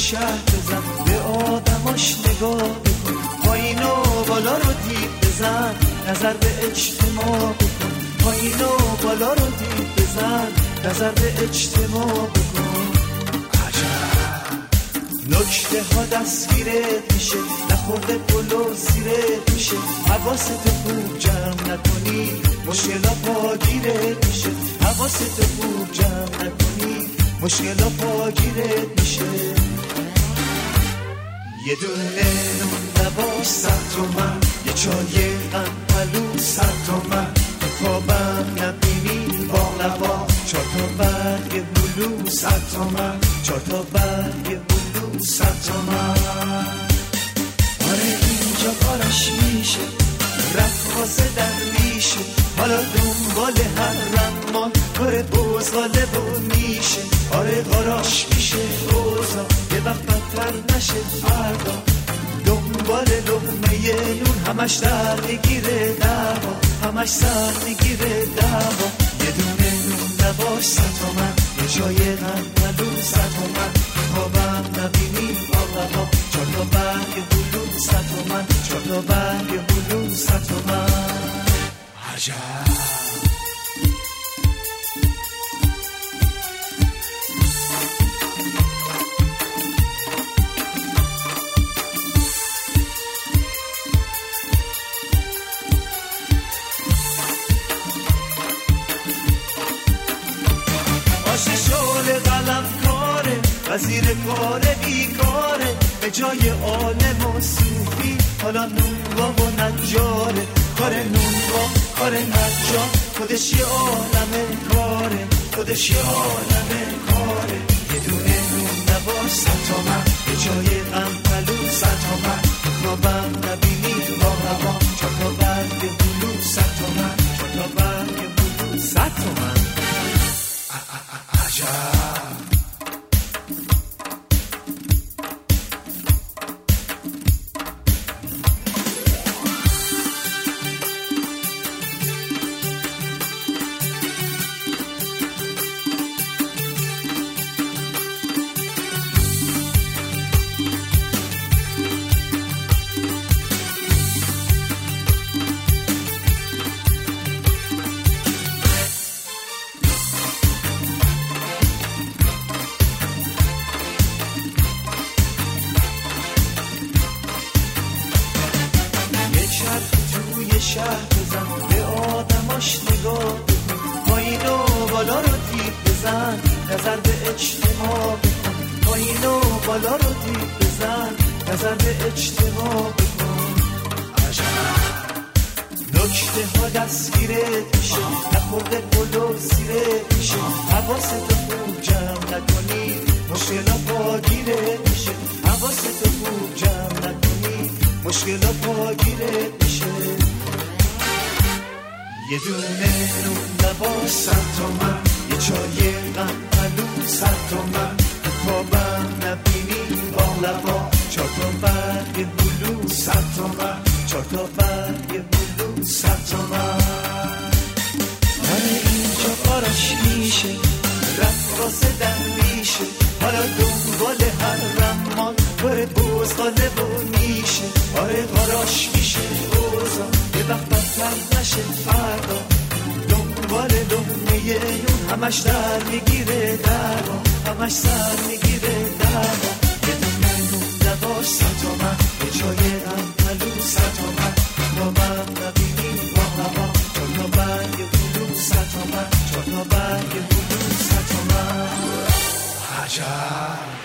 شهر بزن، به آدماش نگاه بکن، پایین و بالا رو دید بزن، نظر به اجتماع بکن، پایین و بالا رو دید بزن، نظر به اجتماع بکن. نکته ها دستگیرت میشه، نخورده پلو زیرت میشه، حواست خوب جمع نکنی مشکلا پاگیرت میشه، حواست خوب جمع نکنی مشکلا پاگیرت میشه. یه دونه نون لباس 100 تومن، یه چای قنقلو 100 تومن، خوابم نبینی با لبا 4 تا برگ بلو 100 تومن، 4 تا برگ بلو 100 تومن. آره اینجا کارش میشه، رقاص درویشه، حالا دنبال هر رمان کار بزغاله و میشه. آره قاراش میشه اوزا، یه وقت بدتر نشه فردا، دنبال لقمه نون همش در میگیره دعوا، همش سر میگیره دعوا. یه دونه نون لباس 100 تومن، یه چای قنقلو 100 تومن، خوابم نبینی آقا 4 تا برگ بلو 100 تومن، 4 تا برگ بلو 100 تومن. عجب وزیر کار بیکاره، به جای عالم و صوفی حالا نونوا و نجاره، کار نونوا کار نجار، خودش یه عالمه کاره، خودش یه عالمه کاره. یه دونه نون لباس 100 تومن، به جای قنقلو 100 تومن، خوابم نبینی با هوا 4 تا برگ بلو 100 تومن، 4 تا برگ بلو 100 تومن. عجب شهر بزن، به آدماش نگاه بکن، پایین و بالا رو دید بزن، نظر به اجتماع بکن، پایین و بالا رو دید بزن، نظر به اجتماع بکن. نکته ها دستگیرت میشه، نخورده پلو زیرت میشه، حواست خوب جمع نکنی مشکلا پاگیرت میشه، حواست خوب جمع نکنی مشکلا پاگیرت میشه. یه دونه نون لباس 100 تومن، یه چای قنقلو 100 تومن، خوابم نبینی با لبا 4 تا برگ بلو 100 تومن، 4 تا برگ بلو 100 تومن. آره اینجا کارش میشه، رقاص درویشه، حالا دنبال هر رمان کار بزغاله و میشه. آره کاراش میشه اوزا، یه وقت بدتر نشه فردا، دنبال لقمه نون همش در میگیره دعوا، همش سر میگیره دعوا. یه دونه نون لباس 100 تومن، یه چای قنقلو 100 تومن، خوابم نبینی با هوا 4 تا برگ بلو 100 تومن، 4 تا برگ بلو 100 تومن. عجب